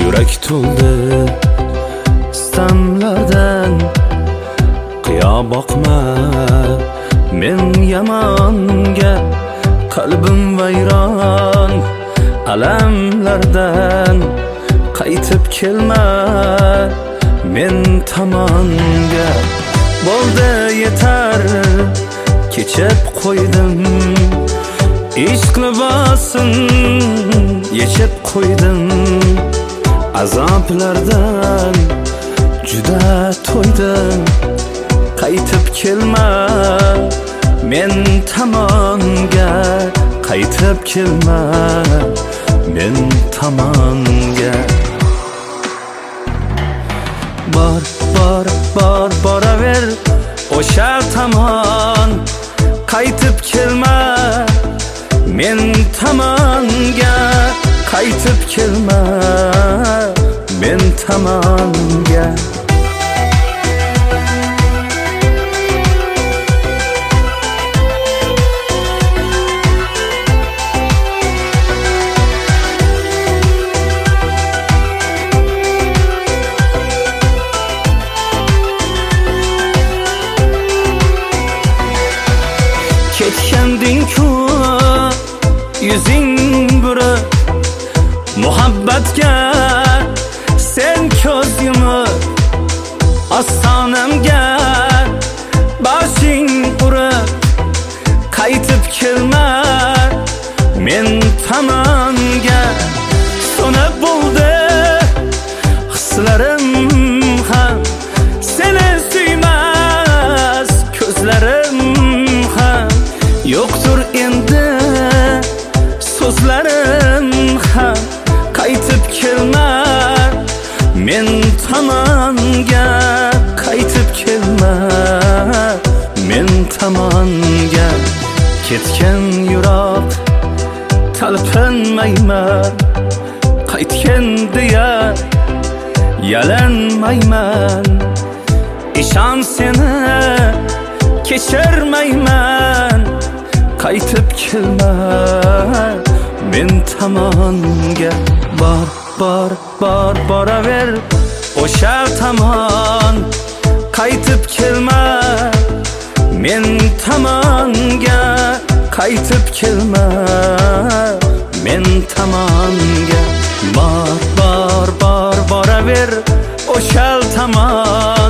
Yurak to'ldi istamlardan, qiyo boqma men yamonga. Qalbim vayron alamlardan, qaytib kelma men tomonga. Bo'ldi yetar, kechib qo'ydim, ishq libosin yechib qo'ydim. Azoblardan juda to'ydim, qaytib kelma men tomonga. Qaytib kelma men tomonga. Boraver o'sha tomon, qaytib kelma men tomonga. Qaytib kelma men tomonga. Ketganding-ku yuzing burib, muhabbatga sen ko'z yumib, ostonamga boshing urib. Qaytib kelma men tomonga. So'nib bo'ldi hislarim ham, seni suymas ko'zlarim ham. Yo'qdir endi so'zlarim ham. Qaytib kelma men tomonga. Qaytib kelma men tomonga. Ketgan yurak talpinmayman, qaytgan deya yalanmayman. Ishon seni kechirmayman. Qaytib kelma men tomonga. Boraver o'sha tomon, qaytib kelma men tomonga. Qaytib kelma men tomonga. Boraver o'sha tomon,